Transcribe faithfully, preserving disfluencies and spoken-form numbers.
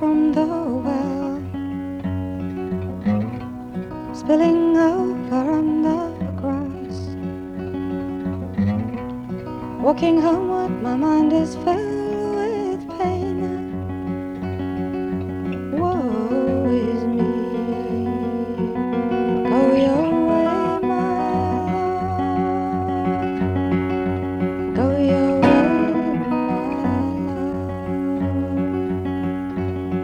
from the well, spilling over on the grass. Walking homeward, my mind is filled